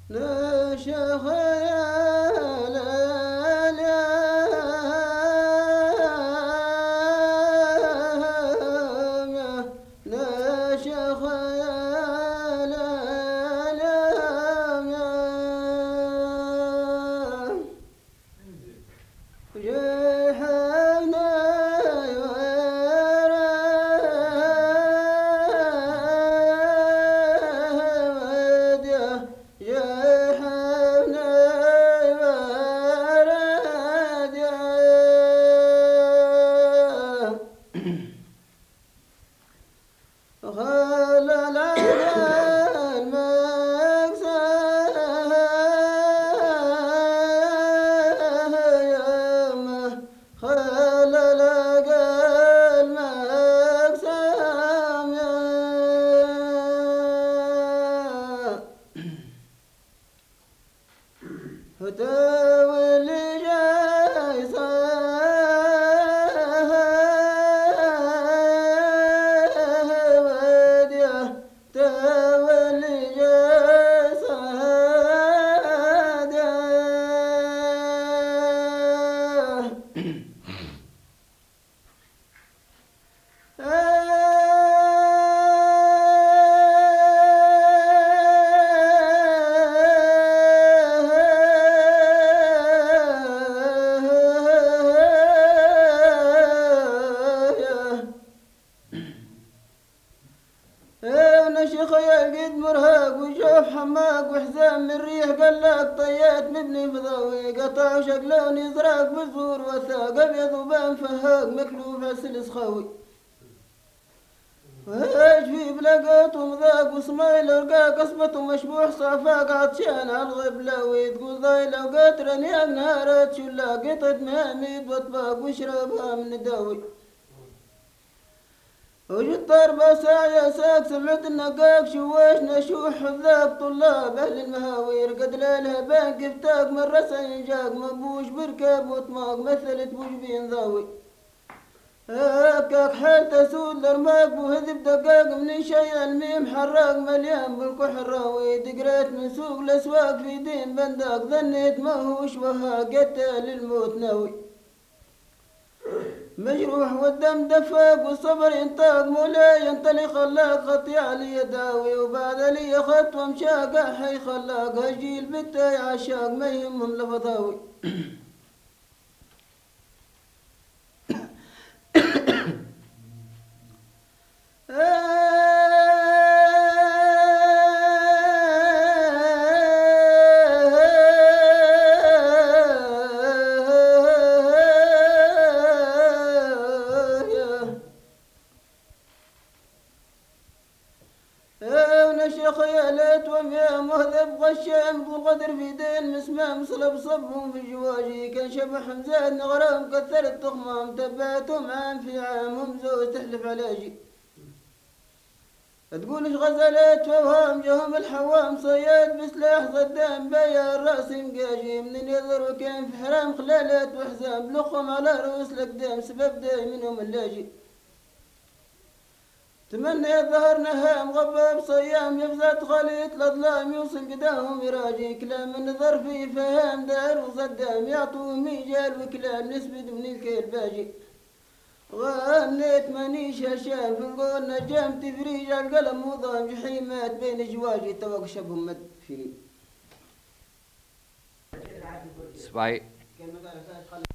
نشخ يا لليام نشخ يا لليام جيحنا يورد جيحنا يورد خلل المقسم خلل المقسم فتاوي اللي جاي صاد تاوي اللي جاي صاد ونشخ يا قد مرهق وشوف حماق وحزام من ريح قلق طيات مبني فضاوي قطع وشقلون يزرق بالزور وثاق ابيض وبان فهاق مكلوف عسل سخاوي وهاج في بلقط ومذاق وصمايل ورقاق قصبة ومشبوح صافاق عطشان على الغبلاوي تقول ضايلة وقاترن يا نهارات شلا قطة مهاميد واطباق واشربها من الداوي وجد ضربة ساعة ساق سمعت النقاق شواش نشوح حذاق طلاب أهل المهاوير قد ليلها بان قفتاق مرة سينجاق مبوش بركاب وطماق مثلت بوش بين ذاوي هكاك حال تسود لرماق وهذب دقاق من شي الميم حراق مليان بالكحر راوي دقريت من سوق الأسواق في دين بنداق ظنيت ما هوش وها قتل للموت ناوي مجروح والدم دفاق والصبر ينطاق مولاي ينطلق خلاق خطيع لي يداوي وبعد لي خطوة مشاق حي خلاق هجيل بتاي عشاق ما يهمهم لفظاوي ونشخ يا ليت ويا مهذب غشام ذو القدر في دين مسمام صلب صبهم في جواجي كان شبح مزاد نغرام كثر التخمام تبعتهم عام في عام ومزوج تحلف علاجي تقول ايش غزلت ووهام جهم الحوام صياد بسلاح صدام بيا الراس مقاجي من يضر وكان في حرام خلالات وحزام لخم على رؤوس الاقدام سبب داي منهم اللاجي تمنى ظهر نهام غباب صيام يفزت خليط الأظلام يوصل قدامهم يراجي كلام النظر فيه فهام دار وصدام يعطوه ميجال وكلام نسبد من الكيل باجي غنيت مانيش هشام في القول نجام تفريج على القلم وضام جحيمات بين جواجي توق شبهم مد فيني